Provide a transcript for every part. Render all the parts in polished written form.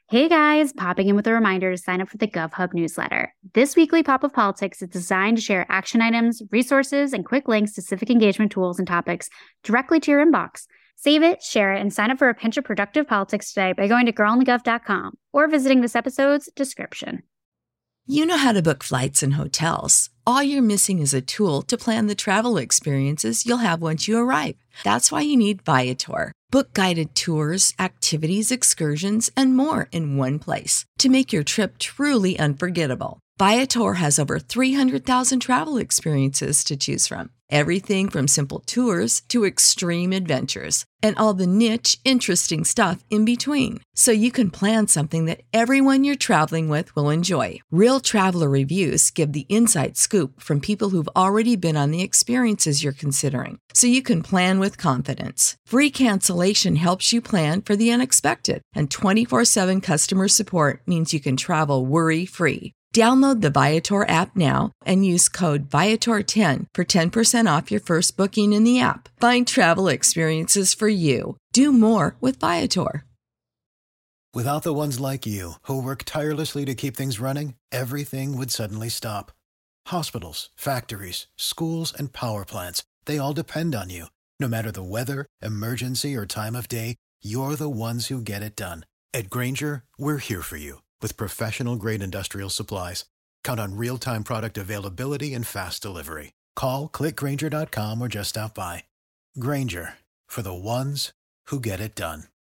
Hey guys, popping in with a reminder to sign up for the GovHub newsletter. This weekly Pop of Politics is designed to share action items, resources, and quick links to civic engagement tools and topics directly to your inbox. Save it, share it, and sign up for a pinch of productive politics today by going to girlonthegov.com or visiting this episode's description. You know how to book flights and hotels. All you're missing is a tool to plan the travel experiences you'll have once you arrive. That's why you need Viator. Book guided tours, activities, excursions, and more in one place to make your trip truly unforgettable. Viator has over 300,000 travel experiences to choose from. Everything from simple tours to extreme adventures and all the niche, interesting stuff in between. So you can plan something that everyone you're traveling with will enjoy. Real traveler reviews give the inside scoop from people who've already been on the experiences you're considering. So you can plan with confidence. Free cancellation helps you plan for the unexpected. And 24/7 customer support means you can travel worry-free. Download the Viator app now and use code Viator10 for 10% off your first booking in the app. Find travel experiences for you. Do more with Viator. Without the ones like you, who work tirelessly to keep things running, everything would suddenly stop. Hospitals, factories, schools, and power plants, they all depend on you. No matter the weather, emergency, or time of day, you're the ones who get it done. At Grainger, we're here for you. With professional-grade industrial supplies, count on real-time product availability and fast delivery. Call, click Grainger.com, or just stop by. Grainger, for the ones who get it done.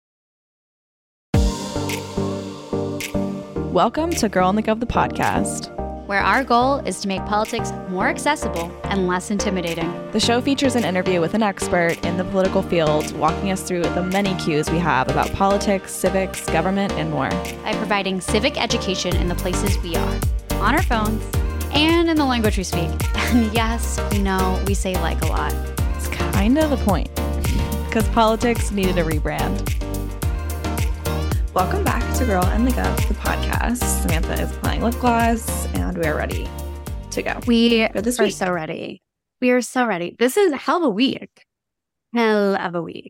Welcome to Girl on the Gov, the podcast, Where our goal is to make politics more accessible and less intimidating. The show features an interview with an expert in the political field, walking us through the many cues we have about politics, civics, government, and more. By providing civic education in the places we are, on our phones, and in the language we speak. And yes, we know we say like a lot. It's kind of the point, because politics needed a rebrand. Welcome back to Girl and the Gov, the podcast. Samantha is applying lip gloss, and we are ready to go. We are so ready. We are so ready. This is hell of a week. Hell of a week.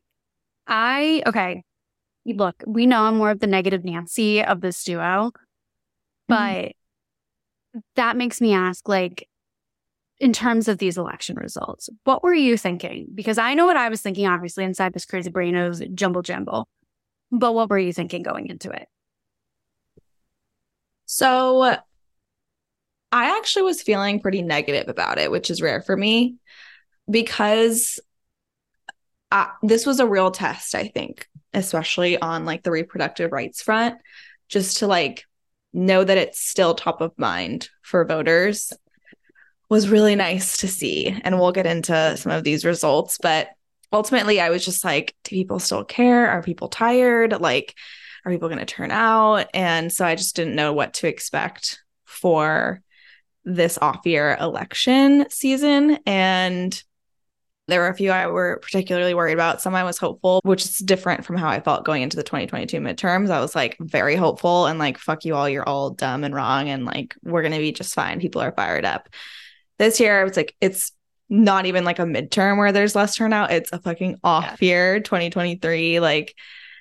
Look, we know I'm more of the negative Nancy of this duo, but that makes me ask, like, in terms of these election results, what were you thinking? Because I know what I was thinking, obviously, inside this crazy brain of jumble jumble. But what were you thinking going into it? So I actually was feeling pretty negative about it, which is rare for me, because this was a real test, I think, especially on like the reproductive rights front, just to like know that it's still top of mind for voters was really nice to see. And we'll get into some of these results, but ultimately, I was just like, do people still care? Are people tired? Like, are people going to turn out? And so I just didn't know what to expect for this off-year election season. And there were a few I were particularly worried about. Some I was hopeful, which is different from how I felt going into the 2022 midterms. I was like very hopeful and like, fuck you all, you're all dumb and wrong. And like, we're going to be just fine. People are fired up. This year, I was like, it's not even like a midterm where there's less turnout. It's a fucking off year, 2023. Like,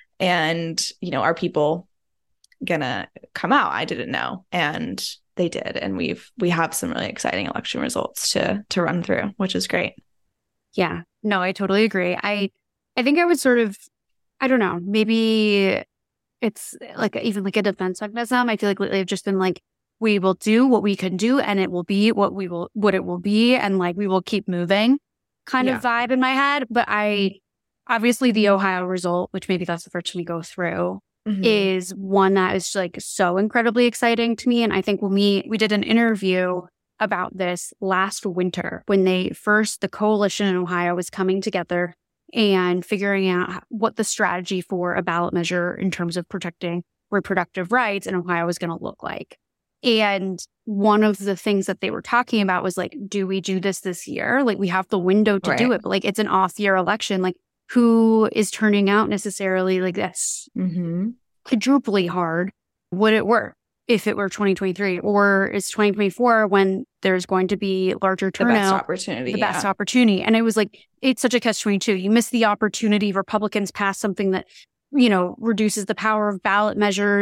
and you know, are people gonna come out? I didn't know, and they did. And we have some really exciting election results to run through, which is great. Yeah, no, I totally agree. I think I would sort of, I don't know, maybe it's like even like a defense mechanism. I feel like lately I've just been like, we will do what we can do, and it will be what it will be, and like we will keep moving kind of vibe in my head. But I obviously the Ohio result, which maybe that's the first we go through, is one that is like so incredibly exciting to me. And I think when we did an interview about this last winter when the coalition in Ohio was coming together and figuring out what the strategy for a ballot measure in terms of protecting reproductive rights in Ohio was going to look like. And one of the things that they were talking about was like, do we do this year? Like, we have the window to do it, but like, it's an off-year election. Like, who is turning out necessarily? Like, that's quadruply hard. Would it work if it were 2023? Or is 2024 when there's going to be larger turnout? The best opportunity. And it was like, it's such a catch-22. You miss the opportunity. Republicans pass something that, you know, reduces the power of ballot measures.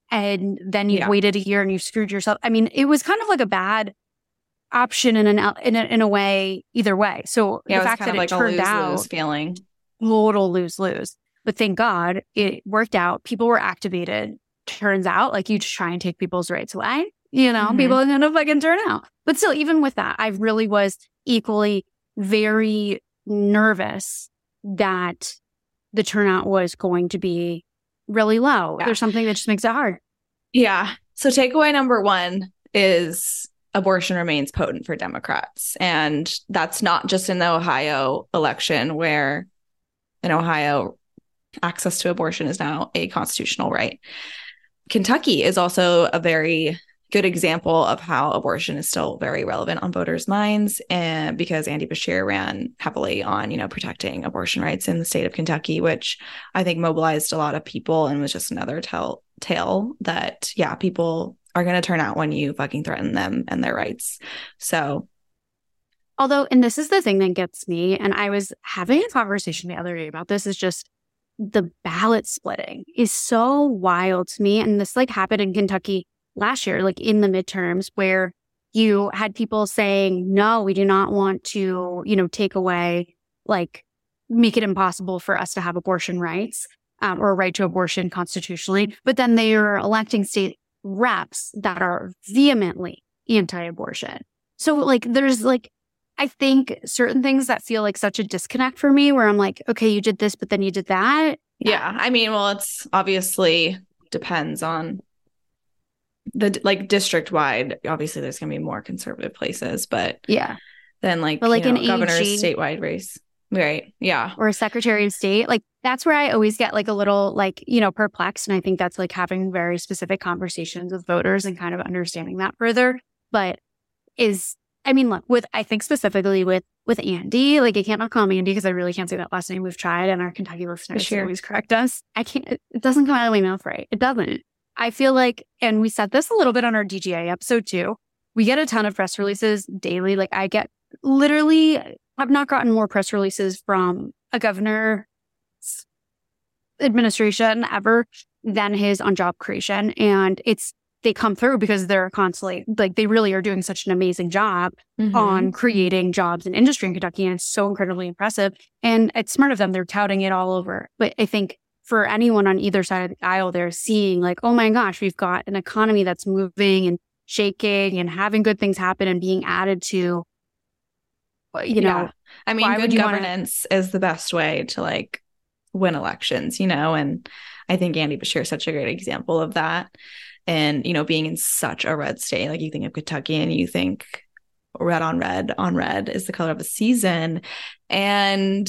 and then you waited a year and you screwed yourself. I mean, it was kind of like a bad option in a way, either way. So the fact that it turned out feeling total lose-lose. But thank God it worked out. People were activated. Turns out, like, you just try and take people's rights away, people are gonna fucking turn out. But still, even with that, I really was equally very nervous that the turnout was going to be really low. There's something that just makes it hard. Yeah. So takeaway number one is abortion remains potent for Democrats. And that's not just in the Ohio election, where in Ohio, access to abortion is now a constitutional right. Kentucky is also a very good example of how abortion is still very relevant on voters' minds, and because Andy Beshear ran heavily on, protecting abortion rights in the state of Kentucky, which I think mobilized a lot of people and was just another tale that, people are going to turn out when you fucking threaten them and their rights. So, although, and this is the thing that gets me, and I was having a conversation the other day about this, is just the ballot splitting is so wild to me. And this happened in Kentucky last year, in the midterms, where you had people saying, no, we do not want to, take away, make it impossible for us to have abortion rights or a right to abortion constitutionally. But then they are electing state reps that are vehemently anti-abortion. So there's I think certain things that feel like such a disconnect for me, where I'm like, okay, you did this, but then you did that. Yeah. I mean, well, it's obviously depends on the district wide. Obviously there's going to be more conservative places, but then an governor's statewide race. Right. Yeah. Or a secretary of state. That's where I always get a little perplexed. And I think that's having very specific conversations with voters and kind of understanding that further. But I think specifically with Andy, I can't not call him Andy because I really can't say that last name. We've tried, and our Kentucky listeners always correct us. I can't, it doesn't come out of my mouth right. It doesn't. I feel like, and we said this a little bit on our DGA episode too, we get a ton of press releases daily. I've not gotten more press releases from a governor's administration ever than his on job creation. And they come through because they're constantly, they really are doing such an amazing job on creating jobs and industry in Kentucky. And it's so incredibly impressive. And it's smart of them. They're touting it all over. But I think for anyone on either side of the aisle, they're seeing oh my gosh, we've got an economy that's moving and shaking and having good things happen and being added to, I mean, good governance is the best way to win elections, and I think Andy Beshear is such a great example of that. And, being in such a red state, you think of Kentucky and you think red on red is the color of the season. And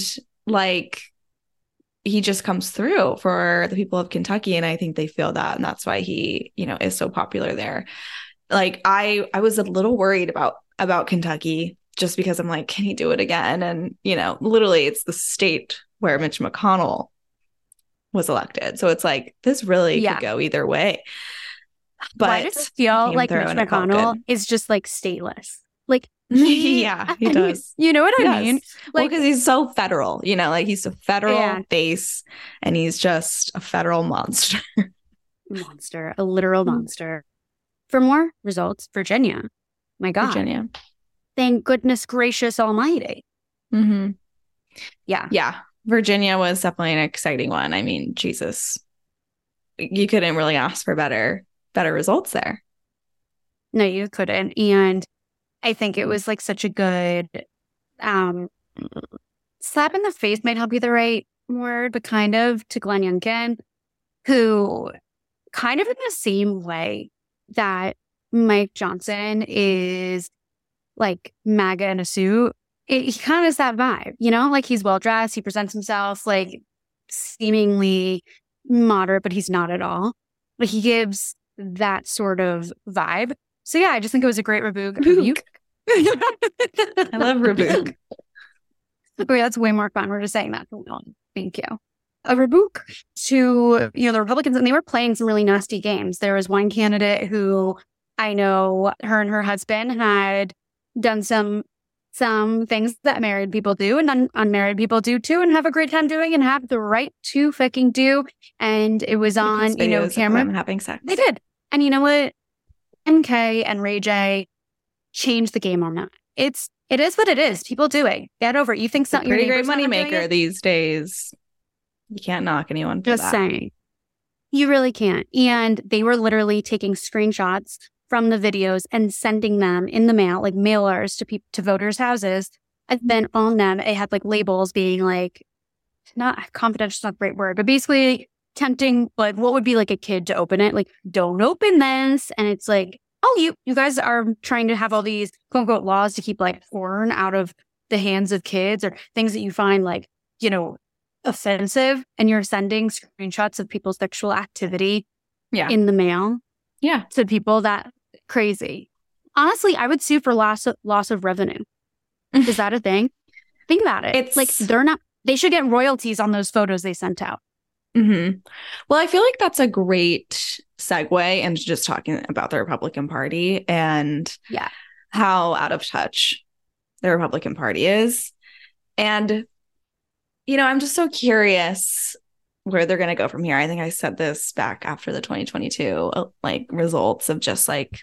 he just comes through for the people of Kentucky. And I think they feel that. And that's why he, is so popular there. I was a little worried about Kentucky just because I'm can he do it again? And, literally it's the state where Mitch McConnell was elected. So it's this really could go either way. But I just feel like Mitch McConnell is just stateless. He does. You know what I mean? Because he's so federal, he's a federal base and he's just a federal monster. A literal monster. For more results, Virginia. My God. Virginia. Thank goodness gracious almighty. Mm-hmm. Yeah. Yeah. Virginia was definitely an exciting one. I mean, Jesus, you couldn't really ask for better results there. No, you couldn't. And I think it was such a good slap in the face might not be the right word, but kind of to Glenn Youngkin, who kind of in the same way that Mike Johnson is MAGA in a suit, he kind of has that vibe, he's well dressed, he presents himself seemingly moderate, but he's not at all. But he gives that sort of vibe. So yeah, I just think it was a great rebuke. I love rebuke. Okay, that's way more fun. We're just saying that. Thank you. A rebuke to, the Republicans, and they were playing some really nasty games. There was one candidate who I know her and her husband had done some some things that married people do and unmarried people do too, and have a great time doing and have the right to fucking do. And it was on, camera. Them having sex. They did. And you know what? MK and Ray J changed the game on that. It is what it is. People do it. Get over it. You think something pretty great moneymaker these days. You can't knock anyone for Just that. saying. You really can't. And they were literally taking screenshots from the videos and sending them in the mail, like mailers to voters' houses. And then on them, it had like labels being like, not confidential, is not the right word, but basically tempting, like what would be like a kid to open it? Like, don't open this. And it's like, oh, you guys are trying to have all these quote unquote laws to keep like porn out of the hands of kids or things that you find like, offensive, and you're sending screenshots of people's sexual activity in the mail to people. That crazy. Honestly, I would sue for loss of revenue. Is that a thing? Think about it. It's like they should get royalties on those photos they sent out. Mm-hmm. Well, I feel like that's a great segue into just talking about the Republican Party and how out of touch the Republican Party is. And I'm just so curious where they're going to go from here. I think I said this back after the 2022 results of just like,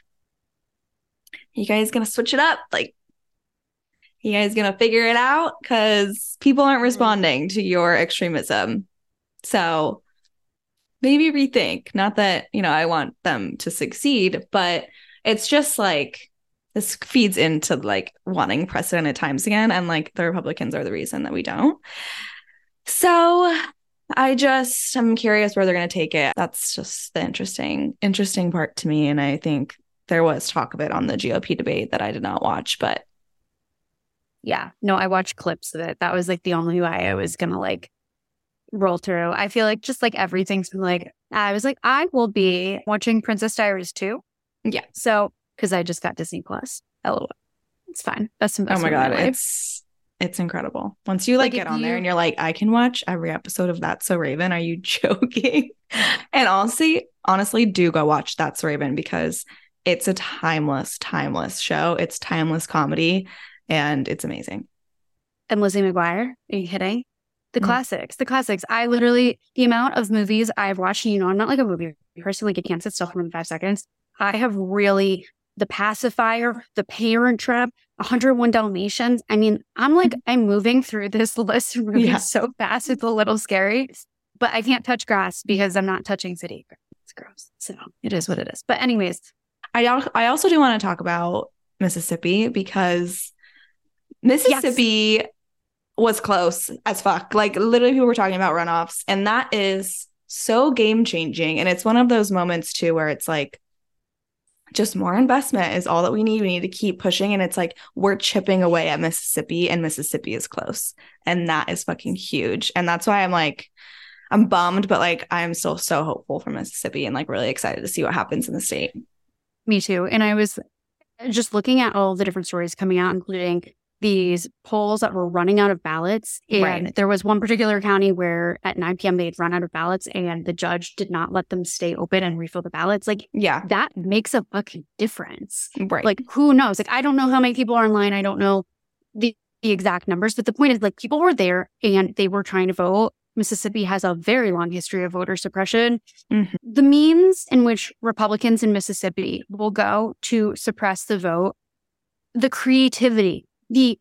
you guys going to switch it up? Like, you guys going to figure it out? Because people aren't responding to your extremism. So maybe rethink. Not that, I want them to succeed, but it's just like, this feeds into like wanting precedent at times again. And like the Republicans are the reason that we don't. So I'm curious where they're going to take it. That's just the interesting part to me. And I think there was talk of it on the GOP debate that I did not watch, but. Yeah, no, I watched clips of it. That was like the only way I was going to like roll through. I feel like just like everything's like, I was like, I will be watching Princess Diaries 2. Yeah. So, because I just got Disney Plus. LOL. It's fine. That's oh my God. It's incredible. Once you get on there and you're like, I can watch every episode of That's So Raven. Are you joking? And honestly, do go watch That's So Raven because it's a timeless show. It's timeless comedy and it's amazing. And Lizzie McGuire, are you kidding? The classics. I literally, the amount of movies I've watched, I'm not like a movie person, like I can't sit still for more than 5 seconds. I have really, The Pacifier, The Parent Trap, 101 Dalmatians. I mean, I'm moving through this list of movies so fast, it's a little scary. But I can't touch grass because I'm not touching city. It's gross. So it is what it is. But anyways. I also do want to talk about Mississippi because Mississippi was close as fuck. Like literally people were talking about runoffs, and that is so game changing. And it's one of those moments too where it's like, just more investment is all that we need. We need to keep pushing. And it's like, we're chipping away at Mississippi and Mississippi is close. And that is fucking huge. And that's why I'm bummed, but like, I'm still so hopeful for Mississippi and like really excited to see what happens in the state. Me too. And I was just looking at all the different stories coming out, including these polls that were running out of ballots. And there was one particular county where at 9 p.m. they'd run out of ballots and the judge did not let them stay open and refill the ballots. Like, that makes a fucking difference. Right. Like, who knows? Like, I don't know how many people are online. I don't know the exact numbers. But the point is, like, people were there and they were trying to vote. Mississippi has a very long history of voter suppression. Mm-hmm. The means in which Republicans in Mississippi will go to suppress the vote, the creativity, the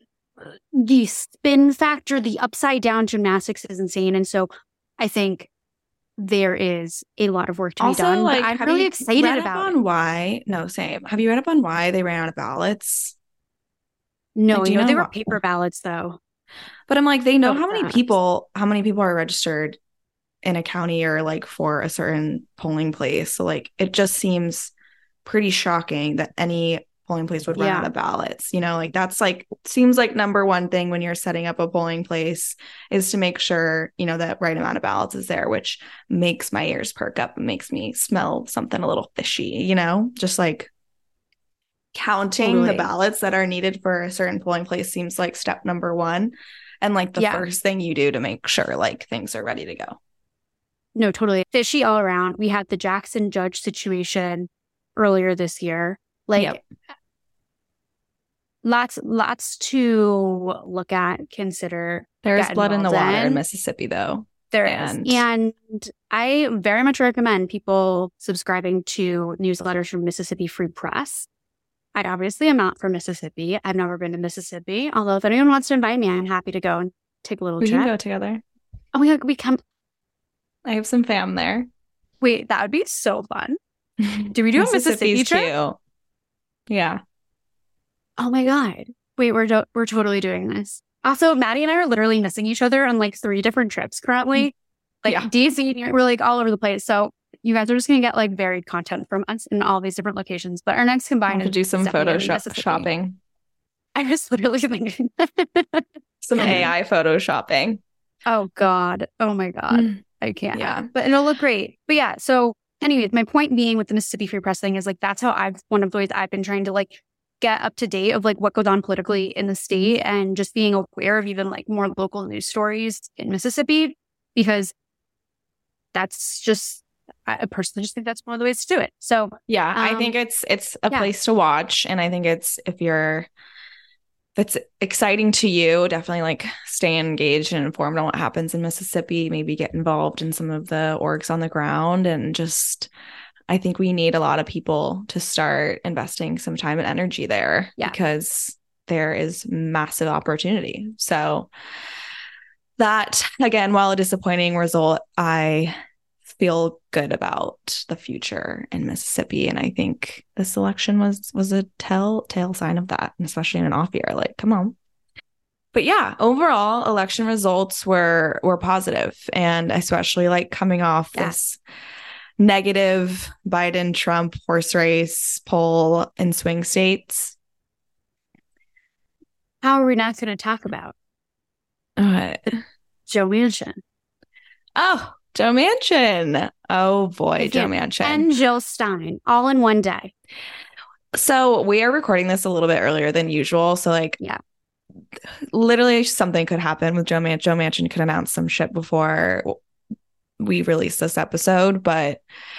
spin factor, the upside down gymnastics is insane. And so I think there is a lot of work to be done. Like, I'm really excited about it. Same. Have you read up on why they ran out of ballots? No, like, they were paper ballots though. But I'm like, they know how many people are registered in a county or like for a certain polling place. So like, it just seems pretty shocking that any polling place would run out of ballots. Like that's like, seems like number one thing when you're setting up a polling place is to make sure, that right amount of ballots is there, which makes my ears perk up and makes me smell something a little fishy, just like counting the ballots that are needed for a certain polling place seems like step number one. And like the first thing you do to make sure like things are ready to go. No, totally. Fishy all around. We had the Jackson judge situation earlier this year. Like, lots to look at, consider. There's get blood in the involved water in Mississippi, though. There is. And I very much recommend people subscribing to newsletters from Mississippi Free Press. I obviously am not from Mississippi. I've never been to Mississippi. Although if anyone wants to invite me, I'm happy to go and take a little trip. We can go together. Oh my God, we come. I have some fam there. Wait, that would be so fun. Do we do a Mississippi trip? Too. Yeah. Oh my God. Wait, we're totally doing this. Also, Maddie and I are literally missing each other on like 3 different trips currently. Like DC, we're like all over the place. So you guys are just going to get like varied content from us in all these different locations. But our next combined is to do some Photoshop shopping. I was literally thinking some AI photoshopping. Oh God. Oh my God. I can't. Yeah. But it'll look great. But yeah. So anyways, my point being with the Mississippi Free Press thing is like, that's how one of the ways I've been trying to like get up to date of like what goes on politically in the state and just being aware of even like more local news stories in Mississippi, because that's just, I personally just think that's one of the ways to do it. So yeah, I think it's a place to watch. And I think if it's exciting to you, definitely like stay engaged and informed on what happens in Mississippi, maybe get involved in some of the orgs on the ground, and just, I think we need a lot of people to start investing some time and energy there because there is massive opportunity. So that, again, while a disappointing result, I feel good about the future in Mississippi. And I think this election was a telltale sign of that, and especially in an off year. Like, come on. But yeah, overall, election results were positive, and especially like coming off this negative Biden-Trump horse race poll in swing states. How are we not going to talk about Joe Manchin? Oh, Joe Manchin. Oh boy, Joe Manchin. And Jill Stein, all in one day. So we are recording this a little bit earlier than usual. So like, literally something could happen with Joe Manchin. Joe Manchin could announce some shit before we release this episode, but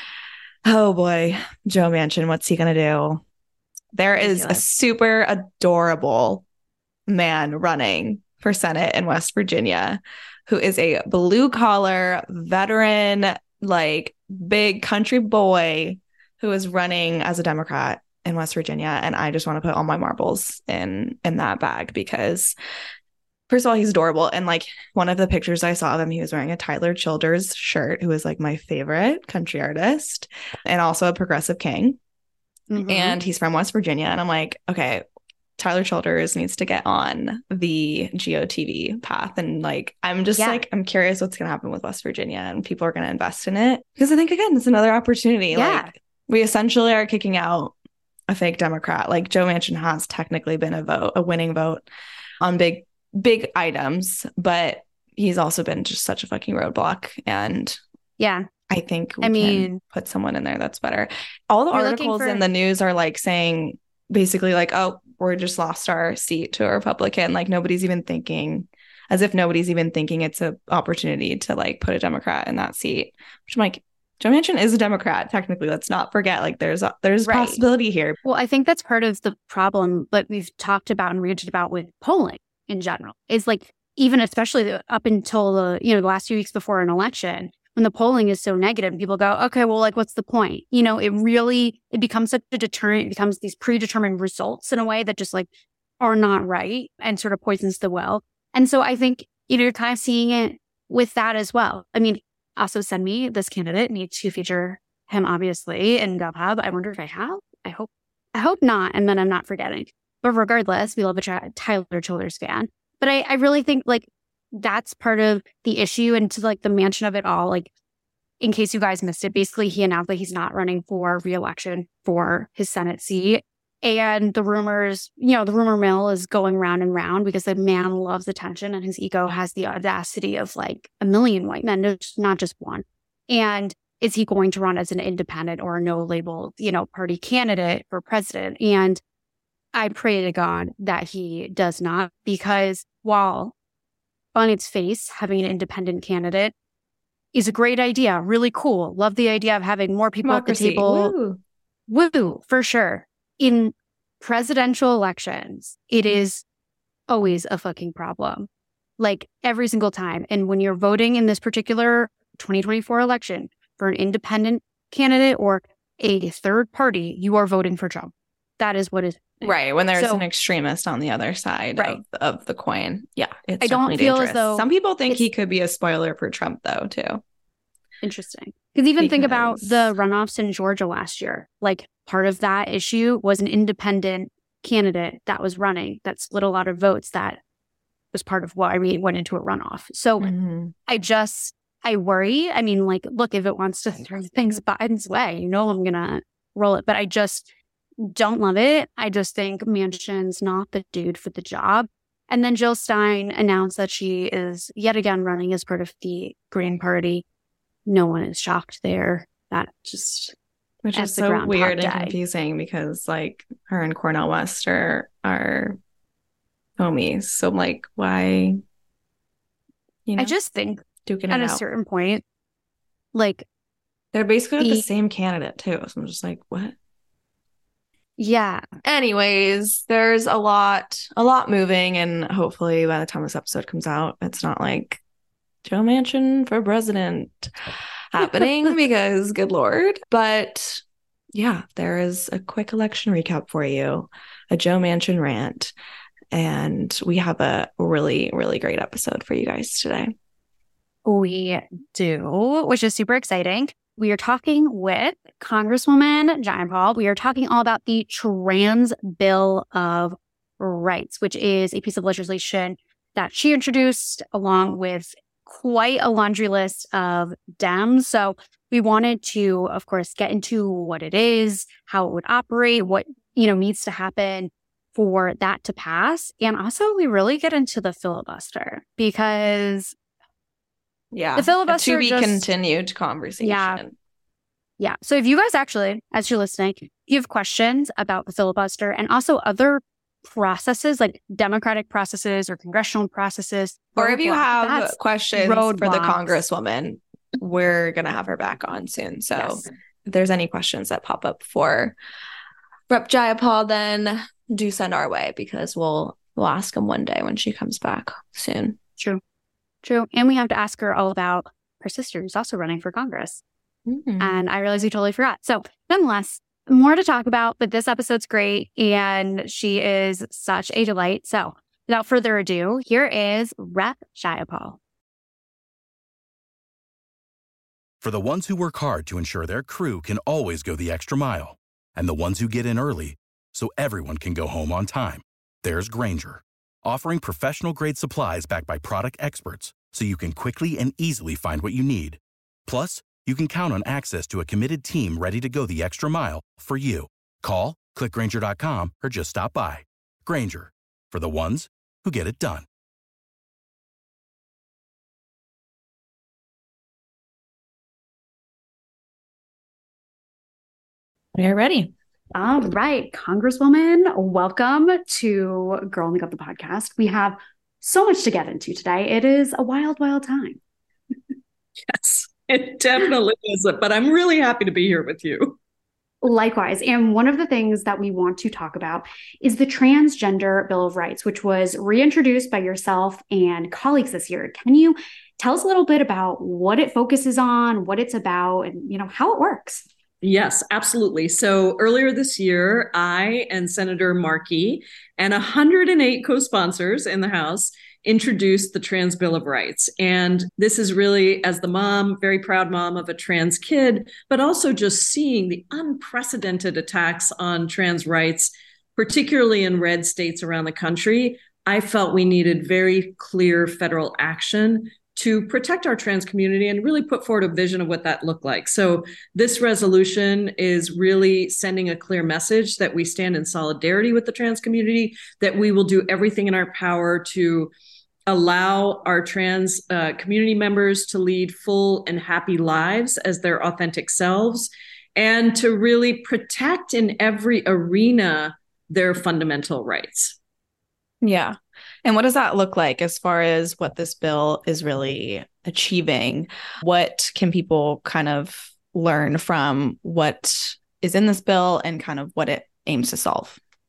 oh boy, Joe Manchin, what's he going to do? There is a super adorable man running for Senate in West Virginia who is a blue collar veteran, like big country boy who is running as a Democrat in West Virginia. And I just want to put all my marbles in that bag because first of all, he's adorable. And like one of the pictures I saw of him, he was wearing a Tyler Childers shirt, who is like my favorite country artist and also a progressive king. Mm-hmm. And he's from West Virginia. And I'm like, okay, Tyler Childers needs to get on the GOTV path. And like, I'm just like, I'm curious what's going to happen with West Virginia, and people are going to invest in it. Because I think, again, it's another opportunity. Yeah. Like, we essentially are kicking out a fake Democrat. Like, Joe Manchin has technically been a winning vote on big items, but he's also been just such a fucking roadblock. And I think we can put someone in there that's better. All the articles in the news are like saying basically like, oh, we just lost our seat to a Republican. Like nobody's even thinking, as if nobody's even thinking it's an opportunity to like put a Democrat in that seat, which I'm like, Joe Manchin is a Democrat, technically. Let's not forget, like there's a possibility here. Well, I think that's part of the problem that we've talked about and ranted about with polling in general, is like, even especially up until the last few weeks before an election, when the polling is so negative, people go, okay, well, like, what's the point? It becomes such a deterrent. It becomes these predetermined results in a way that just like are not right and sort of poisons the well. And so I think, you're kind of seeing it with that as well. I mean, also send me this candidate, need to feature him, obviously, in GovHub. I wonder if I have. I hope not. And then I'm not forgetting. But regardless, we love a Tyler Childers fan. But I really think like that's part of the issue, and to like the Manchin of it all. Like, in case you guys missed it, basically he announced that he's not running for re-election for his Senate seat. And the rumors, the rumor mill is going round and round because the man loves attention and his ego has the audacity of like a million white men, not just one. And is he going to run as an independent or a no-label, party candidate for president? And I pray to God that he does not, because while on its face, having an independent candidate is a great idea, really cool. Love the idea of having more people at the table. Woo, for sure. In presidential elections, it is always a fucking problem. Like every single time. And when you're voting in this particular 2024 election for an independent candidate or a third party, you are voting for Trump. That is what is right. When there's an extremist on the other side of the coin. Yeah. It's I don't feel dangerous. as though some people think he could be a spoiler for Trump though, too. Interesting. Because think about the runoffs in Georgia last year. Like part of that issue was an independent candidate that was running that split a lot of votes that was part of what went into a runoff. So I worry. I mean, like, look, if it wants to throw things Biden's way, I'm going to roll it. But I just don't love it. I just think Manchin's not the dude for the job. And then Jill Stein announced that she is yet again running as part of the Green Party. No one is shocked there. That just... Which is so weird and confusing because, like, her and Cornel West are homies. So, like, why? I just think at a certain point, like, they're basically the same candidate too. So I'm just like, what? Yeah. Anyways, there's a lot moving, and hopefully by the time this episode comes out, it's not like Joe Manchin for president happening because good Lord. But yeah, there is a quick election recap for you, a Joe Manchin rant, and we have a really, really great episode for you guys today. We do, which is super exciting. We are talking with Congresswoman Jayapal. We are talking all about the Trans Bill of Rights, which is a piece of legislation that she introduced along with quite a laundry list of Dems. So we wanted to, of course, get into what it is, how it would operate, what, needs to happen for that to pass. And also we really get into the filibuster because the filibuster to be continued conversation. Yeah. So if you guys actually, as you're listening, you have questions about the filibuster and also other processes like democratic processes or congressional processes, or if you have questions for the Congresswoman, we're going to have her back on soon. So if there's any questions that pop up for Rep. Jayapal, then do send our way because we'll ask them one day when she comes back soon. True. And we have to ask her all about her sister who's also running for Congress. And I realized we totally forgot. So nonetheless, more to talk about, but this episode's great and she is such a delight. So without further ado, here is Rep. Jayapal. For the ones who work hard to ensure their crew can always go the extra mile, and the ones who get in early so everyone can go home on time, there's Grainger, offering professional-grade supplies backed by product experts so you can quickly and easily find what you need. Plus, you can count on access to a committed team ready to go the extra mile for you. Call, click Grainger.com, or just stop by. Grainger, for the ones who get it done. We are ready. All right, Congresswoman, welcome to Girl in the Cup, the podcast. We have so much to get into today. It is a wild, wild time. Yes, it definitely is. But I'm really happy to be here with you. Likewise. And one of the things that we want to talk about is the Transgender Bill of Rights, which was reintroduced by yourself and colleagues this year. Can you tell us a little bit about what it focuses on, what it's about, and how it works? Yes, absolutely. So earlier this year, I and Senator Markey and 108 co-sponsors in the House introduced the Trans Bill of Rights. And this is really, as the mom, very proud mom of a trans kid, but also just seeing the unprecedented attacks on trans rights, particularly in red states around the country, I felt we needed very clear federal action to protect our trans community and really put forward a vision of what that looked like. So this resolution is really sending a clear message that we stand in solidarity with the trans community, that we will do everything in our power to allow our trans community members to lead full and happy lives as their authentic selves, and to really protect in every arena their fundamental rights. Yeah. And what does that look like as far as what this bill is really achieving? What can people kind of learn from what is in this bill and kind of what it aims to solve?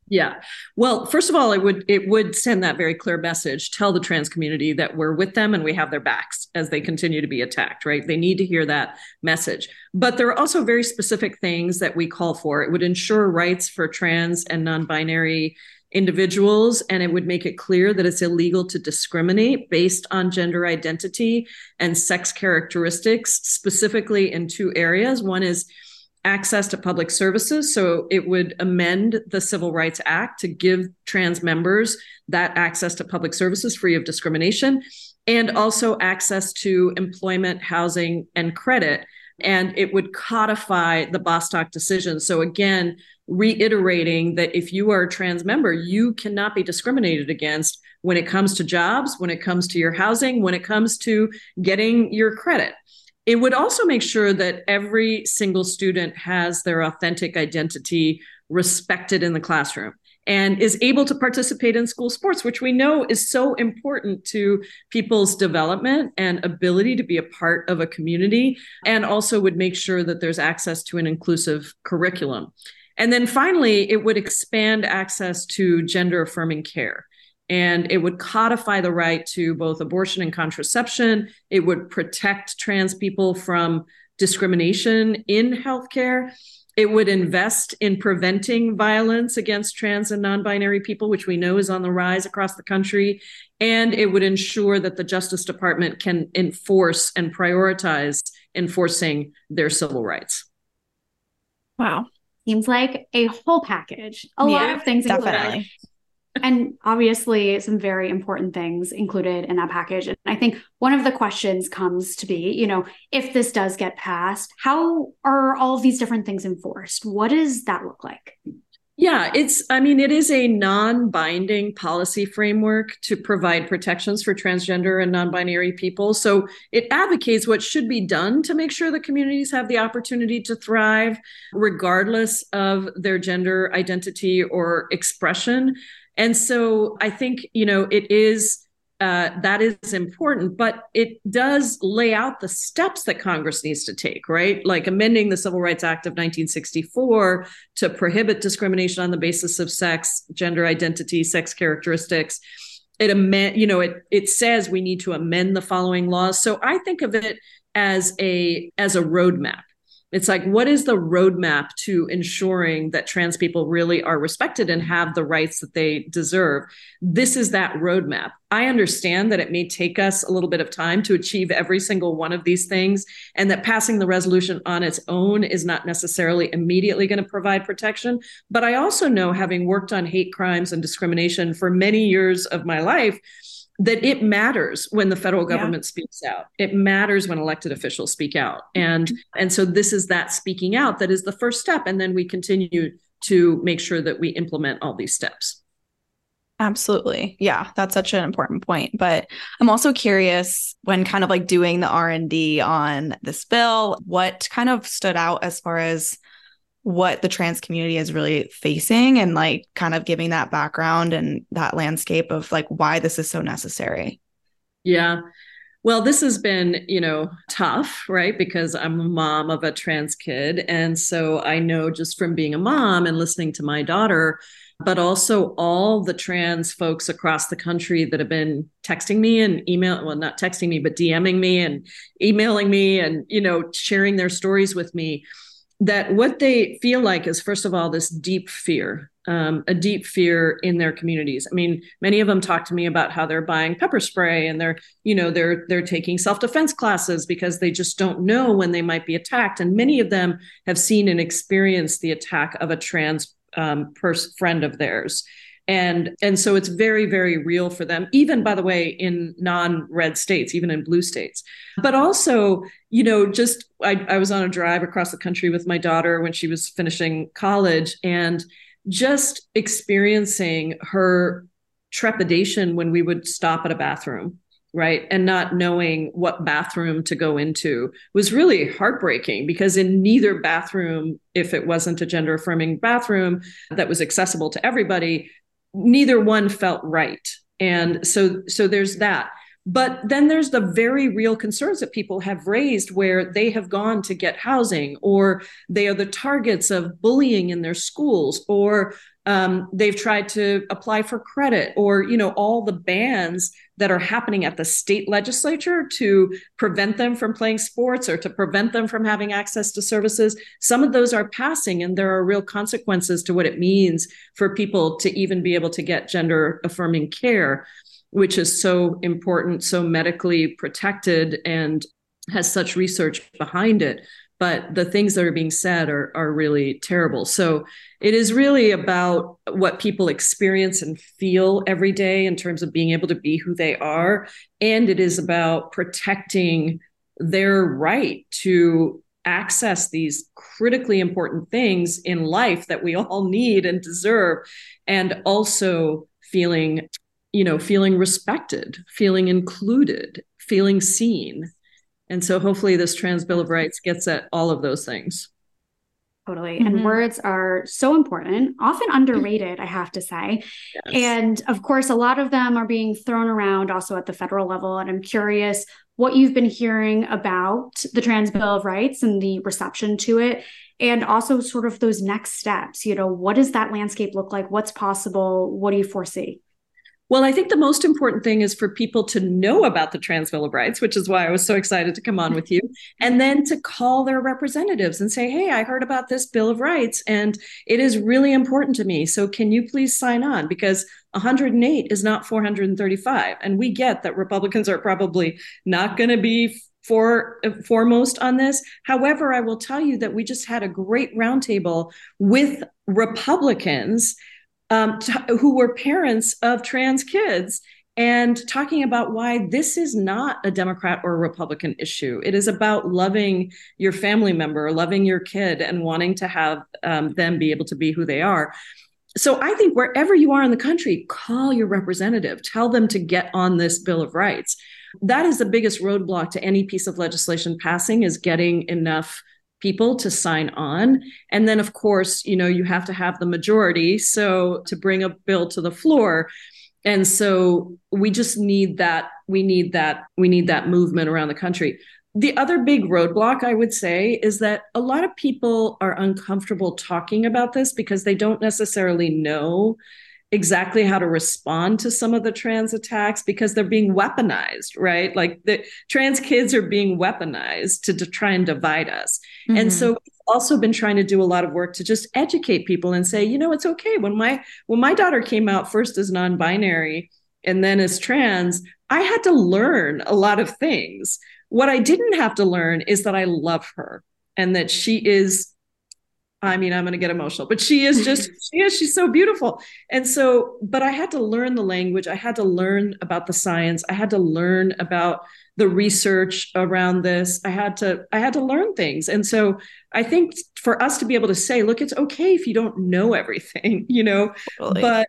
Yeah. Well, first of all, it would send that very clear message, tell the trans community that we're with them and we have their backs as they continue to be attacked, right? They need to hear that message. But there are also very specific things that we call for. It would ensure rights for trans and non-binary individuals, and it would make it clear that it's illegal to discriminate based on gender identity and sex characteristics, specifically in two areas. One is access to public services. So it would amend the Civil Rights Act to give trans members that access to public services free of discrimination, and also access to employment, housing, and credit. And it would codify the Bostock decision. So again, reiterating that if you are a trans member, you cannot be discriminated against when it comes to jobs, when it comes to your housing, when it comes to getting your credit. It would also make sure that every single student has their authentic identity respected in the classroom and is able to participate in school sports, which we know is so important to people's development and ability to be a part of a community, and also would make sure that there's access to an inclusive curriculum. And then finally, it would expand access to gender affirming care. And it would codify the right to both abortion and contraception. It would protect trans people from discrimination in healthcare. It would invest in preventing violence against trans and non-binary people, which we know is on the rise across the country. And it would ensure that the Justice Department can enforce and prioritize enforcing their civil rights. Wow. Seems like a whole package. A lot of things definitely. And obviously some very important things included in that package. And I think one of the questions comes to be, if this does get passed, how are all of these different things enforced? What does that look like? Yeah, it is a non-binding policy framework to provide protections for transgender and non-binary people. So it advocates what should be done to make sure that communities have the opportunity to thrive regardless of their gender identity or expression. And so I think, it is that is important, but it does lay out the steps that Congress needs to take, right? Like amending the Civil Rights Act of 1964 to prohibit discrimination on the basis of sex, gender identity, sex characteristics. It says we need to amend the following laws. So I think of it as a roadmap. It's like, what is the roadmap to ensuring that trans people really are respected and have the rights that they deserve? This is that roadmap. I understand that it may take us a little bit of time to achieve every single one of these things, and that passing the resolution on its own is not necessarily immediately going to provide protection. But I also know, having worked on hate crimes and discrimination for many years of my life, that it matters when the federal government speaks out. It matters when elected officials speak out. And so this is that speaking out that is the first step. And then we continue to make sure that we implement all these steps. Absolutely. Yeah, that's such an important point. But I'm also curious, when kind of like doing the R&D on this bill, what kind of stood out as far as what the trans community is really facing, and like kind of giving that background and that landscape of like why this is so necessary? Yeah. Well, this has been, tough, right? Because I'm a mom of a trans kid. And so I know just from being a mom and listening to my daughter, but also all the trans folks across the country that have been texting me and not texting me, but DMing me and emailing me and, sharing their stories with me, that what they feel like is, first of all, this deep fear, a deep fear in their communities. I mean, many of them talk to me about how they're buying pepper spray and they're taking self-defense classes because they just don't know when they might be attacked. And many of them have seen and experienced the attack of a trans friend of theirs. And so it's very, very real for them, even, by the way, in non-red states, even in blue states. But also, I was on a drive across the country with my daughter when she was finishing college, and just experiencing her trepidation when we would stop at a bathroom, right? And not knowing what bathroom to go into was really heartbreaking, because in neither bathroom, if it wasn't a gender affirming bathroom that was accessible to everybody, neither one felt right. And so there's that. But then there's the very real concerns that people have raised where they have gone to get housing, or they are the targets of bullying in their schools, or they've tried to apply for credit, or, all the bans that are happening at the state legislature to prevent them from playing sports or to prevent them from having access to services. Some of those are passing, and there are real consequences to what it means for people to even be able to get gender affirming care, which is so important, so medically protected, and has such research behind it. But the things that are being said are really terrible. So it is really about what people experience and feel every day in terms of being able to be who they are. And it is about protecting their right to access these critically important things in life that we all need and deserve, and also feeling respected, feeling included, feeling seen. And so hopefully this Trans Bill of Rights gets at all of those things. Totally. Mm-hmm. And words are so important, often underrated, I have to say. Yes. And of course, a lot of them are being thrown around also at the federal level. And I'm curious what you've been hearing about the Trans Bill of Rights and the reception to it, and also sort of those next steps. What does that landscape look like? What's possible? What do you foresee? Well, I think the most important thing is for people to know about the Trans Bill of Rights, which is why I was so excited to come on with you, and then to call their representatives and say, hey, I heard about this Bill of Rights, and it is really important to me. So can you please sign on? Because 108 is not 435. And we get that Republicans are probably not going to be foremost on this. However, I will tell you that we just had a great roundtable with Republicans who were parents of trans kids, and talking about why this is not a Democrat or a Republican issue. It is about loving your family member, loving your kid, and wanting to have them be able to be who they are. So I think wherever you are in the country, call your representative, tell them to get on this Bill of Rights. That is the biggest roadblock to any piece of legislation passing, is getting enough people to sign on. And then, of course, you have to have the majority so to bring a bill to the floor. And so we just need that. We need that movement around the country. The other big roadblock, I would say, is that a lot of people are uncomfortable talking about this because they don't necessarily know exactly how to respond to some of the trans attacks, because they're being weaponized, right? Like the trans kids are being weaponized to try and divide us. Mm-hmm. And so we've also been trying to do a lot of work to just educate people and say, it's okay. When my daughter came out first as non-binary and then as trans, I had to learn a lot of things. What I didn't have to learn is that I love her and that she is, I'm going to get emotional, but she's so beautiful. And so, but I had to learn the language. I had to learn about the science. I had to learn about the research around this. I had to learn things. And so I think for us to be able to say, look, it's okay if you don't know everything, totally. But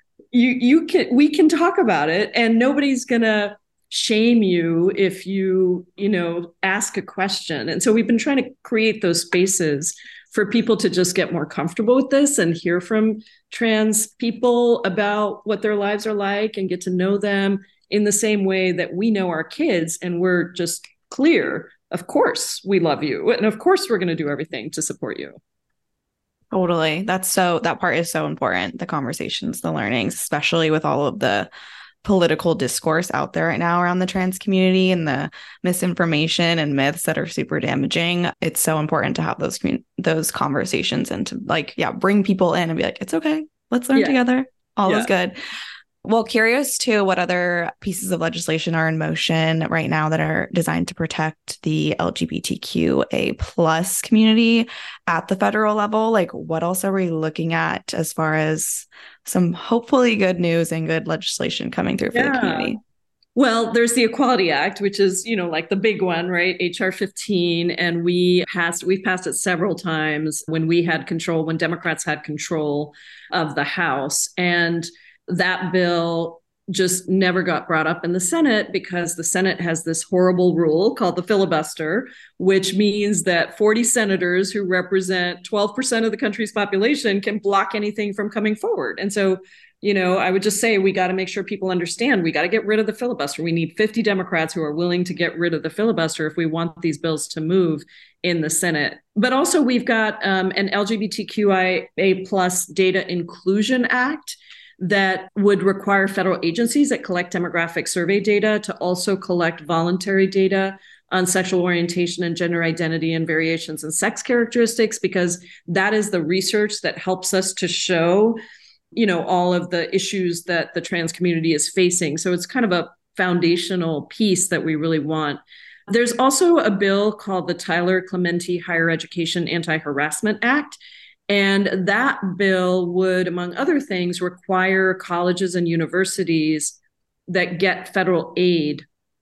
we can talk about it, and nobody's going to shame you if you ask a question. And so we've been trying to create those spaces for people to just get more comfortable with this and hear from trans people about what their lives are like and get to know them in the same way that we know our kids. And we're just clear, of course, we love you. And of course, we're going to do everything to support you. Totally. That part is so important. The conversations, the learnings, especially with all of the political discourse out there right now around the trans community and the misinformation and myths that are super damaging. It's so important to have those conversations and to bring people in and be like, it's okay, let's learn together. All is good. Well, curious too, what other pieces of legislation are in motion right now that are designed to protect the LGBTQA plus community at the federal level? Like, what else are we looking at as far as some hopefully good news and good legislation coming through for the community? Well, there's the Equality Act, which is, like the big one, right? HR 15. And we've passed it several times when Democrats had control of the House. And that bill just never got brought up in the Senate because the Senate has this horrible rule called the filibuster, which means that 40 senators who represent 12% of the country's population can block anything from coming forward. And so, I would just say we got to make sure people understand we got to get rid of the filibuster. We need 50 Democrats who are willing to get rid of the filibuster if we want these bills to move in the Senate. But also we've got an LGBTQIA plus Data Inclusion Act that would require federal agencies that collect demographic survey data to also collect voluntary data on sexual orientation and gender identity and variations in sex characteristics, because that is the research that helps us to show, all of the issues that the trans community is facing. So it's kind of a foundational piece that we really want. There's also a bill called the Tyler Clementi Higher Education Anti-Harassment Act. And that bill would, among other things, require colleges and universities that get federal aid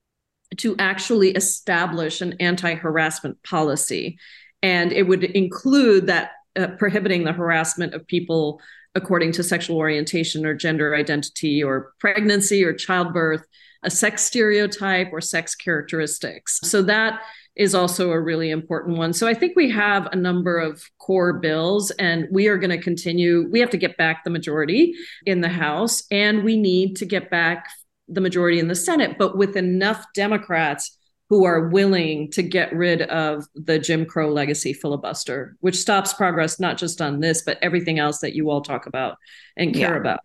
to actually establish an anti-harassment policy. And it would include that prohibiting the harassment of people according to sexual orientation or gender identity or pregnancy or childbirth, a sex stereotype or sex characteristics. So that is also a really important one. So I think we have a number of core bills, and we are going to continue. We have to get back the majority in the House, and we need to get back the majority in the Senate, but with enough Democrats who are willing to get rid of the Jim Crow legacy filibuster, which stops progress not just on this, but everything else that you all talk about and care about.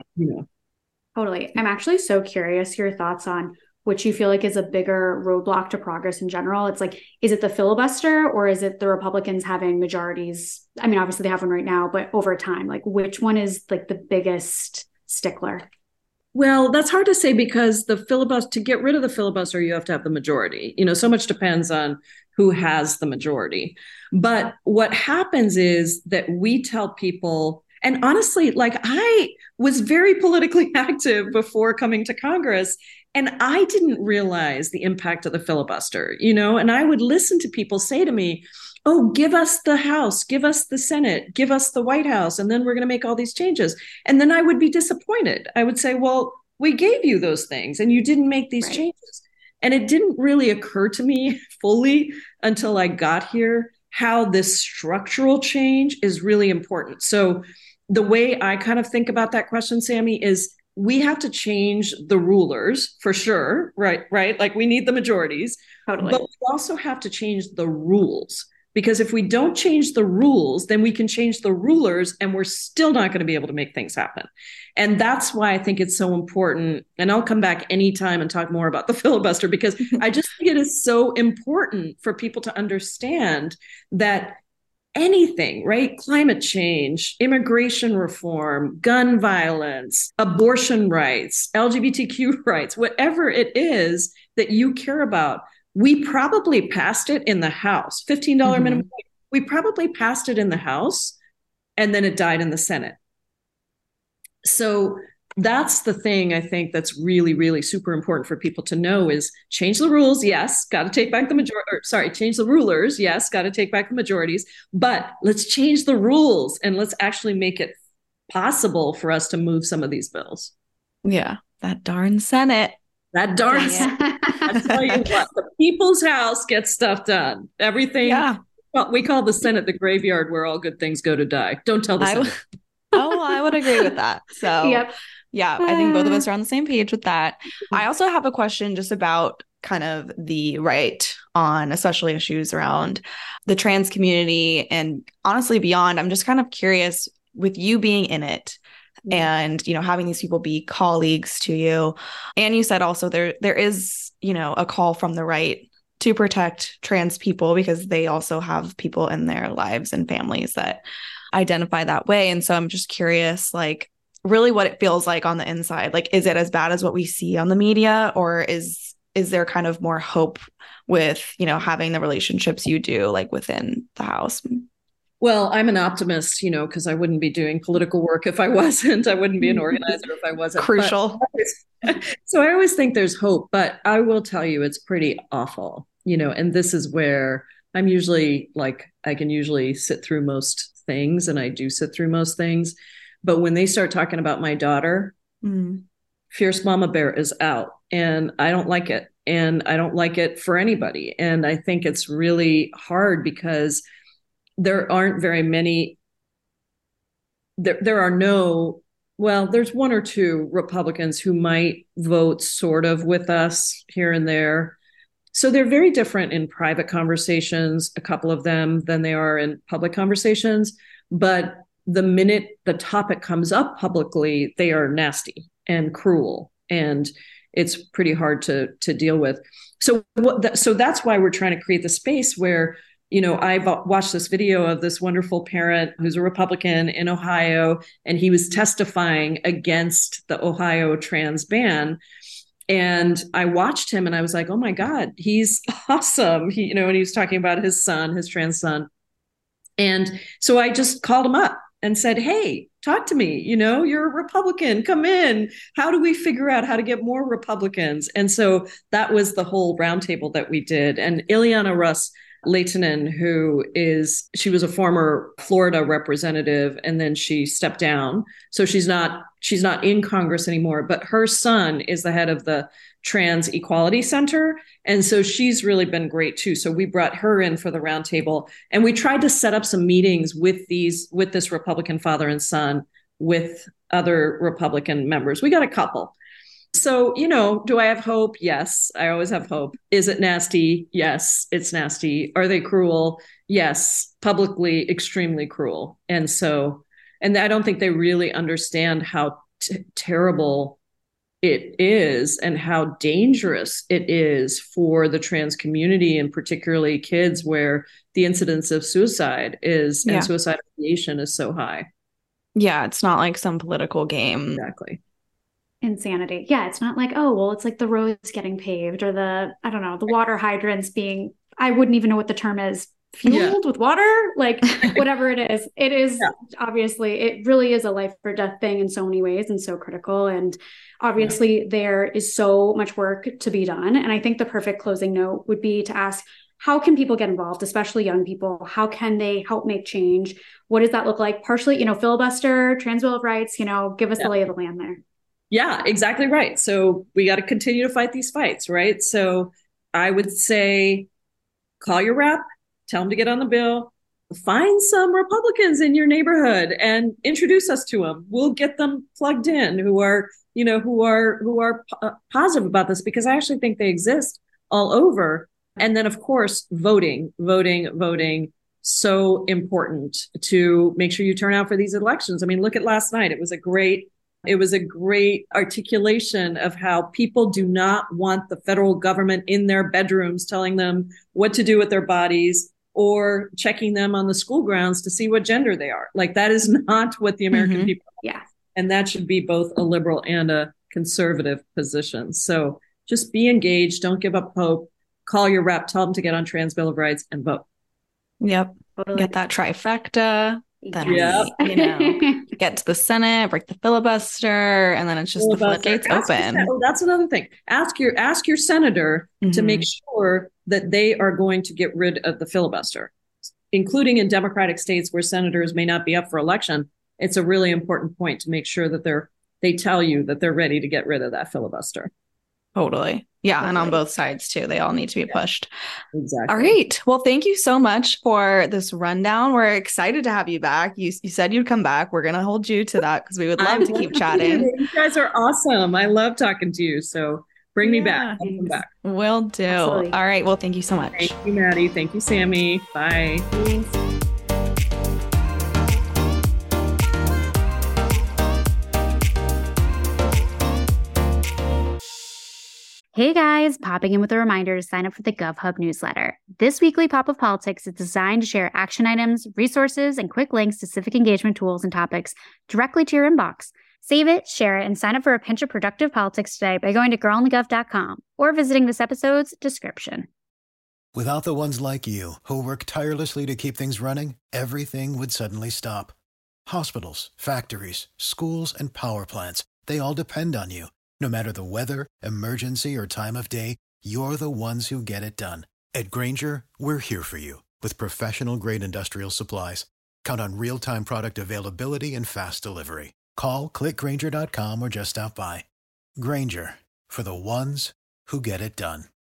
Totally. I'm actually so curious your thoughts on which you feel like is a bigger roadblock to progress in general. It's like, is it the filibuster or is it the Republicans having majorities? I mean, obviously they have one right now, but over time, like which one is like the biggest stickler? Well, that's hard to say because the filibuster, to get rid of the filibuster, you have to have the majority. So much depends on who has the majority. But what happens is that we tell people, and honestly, like I was very politically active before coming to Congress, and I didn't realize the impact of the filibuster, and I would listen to people say to me, oh, give us the House, give us the Senate, give us the White House, and then we're going to make all these changes. And then I would be disappointed. I would say, well, we gave you those things and you didn't make these changes. And it didn't really occur to me fully until I got here how this structural change is really important. So the way I kind of think about that question, Sammy, is we have to change the rulers for sure, right? Like we need the majorities, totally. But we also have to change the rules. Because if we don't change the rules, then we can change the rulers and we're still not going to be able to make things happen. And that's why I think it's so important. And I'll come back anytime and talk more about the filibuster, because I just think it is so important for people to understand that anything, right? Climate change, immigration reform, gun violence, abortion rights, LGBTQ rights, whatever it is that you care about, we probably passed it in the House, $15 minimum wage. We probably passed it in the House and then it died in the Senate. So that's the thing I think that's really, really super important for people to know is change the rules. Yes, got to take back the majority. Change the rulers. Yes, got to take back the majorities. But let's change the rules and let's actually make it possible for us to move some of these bills. Yeah, that darn Senate. That darn I tell you what, the people's house gets stuff done. Everything. Yeah. Well, we call the Senate the graveyard where all good things go to die. Don't tell the Senate. I would agree with that. So yep. Yeah, I think both of us are on the same page with that. I also have a question just about kind of the right on especially issues around the trans community and honestly beyond. I'm just kind of curious with you being in it. And, having these people be colleagues to you. And you said also there is, a call from the right to protect trans people because they also have people in their lives and families that identify that way. And so I'm just curious, like, really what it feels like on the inside. Like, is it as bad as what we see on the media, or is there kind of more hope with, having the relationships you do, like within the House? Well, I'm an optimist, because I wouldn't be doing political work if I wasn't. I wouldn't be an organizer if I wasn't. Crucial. So I always think there's hope, but I will tell you it's pretty awful, and this is where I'm usually I can usually sit through most things, and I do sit through most things. But when they start talking about my daughter, Fierce Mama Bear is out, and I don't like it. And I don't like it for anybody. And I think it's really hard because there aren't very many. There are no, well, there's one or two Republicans who might vote sort of with us here and there. So they're very different in private conversations, a couple of them, than they are in public conversations. But the minute the topic comes up publicly, they are nasty and cruel, and it's pretty hard to deal with. So that's why we're trying to create the space where, I've watched this video of this wonderful parent who's a Republican in Ohio, and he was testifying against the Ohio trans ban. And I watched him and I was like, oh my God, he's awesome. And he was talking about his son, his trans son. And so I just called him up and said, hey, talk to me. You're a Republican. Come in. How do we figure out how to get more Republicans? And so that was the whole roundtable that we did. And Ileana Ros-Lehtinen, she was a former Florida representative, and then she stepped down. So she's not in Congress anymore, but her son is the head of the Trans Equality Center. And so she's really been great too. So we brought her in for the roundtable, and we tried to set up some meetings with this Republican father and son with other Republican members. We got a couple. So, do I have hope? Yes, I always have hope. Is it nasty? Yes, it's nasty. Are they cruel? Yes, publicly extremely cruel. And I don't think they really understand how terrible it is and how dangerous it is for the trans community, and particularly kids, where the incidence of suicide and suicide ideation is so high. Yeah, it's not like some political game. Exactly. Insanity. Yeah, it's not like, oh, well, it's like the roads getting paved or the water hydrants being, I wouldn't even know what the term is, fueled with water, like whatever it is. It is obviously, it really is a life or death thing in so many ways and so critical. And obviously there is so much work to be done. And I think the perfect closing note would be to ask, how can people get involved, especially young people? How can they help make change? What does that look like? Partially, filibuster, Trans Bill of Rights, give us the lay of the land there. Yeah, exactly right. So we got to continue to fight these fights, right? So I would say, call your rep, tell them to get on the bill, find some Republicans in your neighborhood and introduce us to them. We'll get them plugged in who are positive about this, because I actually think they exist all over. And then, of course, voting, so important to make sure you turn out for these elections. I mean, look at last night. It was a great articulation of how people do not want the federal government in their bedrooms telling them what to do with their bodies or checking them on the school grounds to see what gender they are. Like, that is not what the American people want. Yeah. And that should be both a liberal and a conservative position. So just be engaged. Don't give up hope. Call your rep, tell them to get on Trans Bill of Rights and vote. Yep. Totally. Get that trifecta. Then get to the Senate, break the filibuster, and then it's just the floodgates open. That's another thing. Ask your senator to make sure that they are going to get rid of the filibuster, including in Democratic states where senators may not be up for election. It's a really important point to make sure that they tell you that they're ready to get rid of that filibuster. Totally. Yeah. And on both sides too, they all need to be pushed. Exactly. All right. Well, thank you so much for this rundown. We're excited to have you back. You said you'd come back. We're going to hold you to that because we would love to keep chatting. You guys are awesome. I love talking to you. So bring me back. I'll come back. Will do. Absolutely. All right. Well, thank you so much. Thank you, Maddie. Thank you, Sammy. Bye. Thanks. Hey guys, popping in with a reminder to sign up for the GovHub newsletter. This weekly Pop of Politics is designed to share action items, resources, and quick links to civic engagement tools and topics directly to your inbox. Save it, share it, and sign up for a pinch of productive politics today by going to girlonthegov.com or visiting this episode's description. Without the ones like you, who work tirelessly to keep things running, everything would suddenly stop. Hospitals, factories, schools, and power plants, they all depend on you. No matter the weather, emergency, or time of day, you're the ones who get it done. At Grainger, we're here for you with professional-grade industrial supplies. Count on real-time product availability and fast delivery. Call, click Grainger.com, or just stop by. Granger, for the ones who get it done.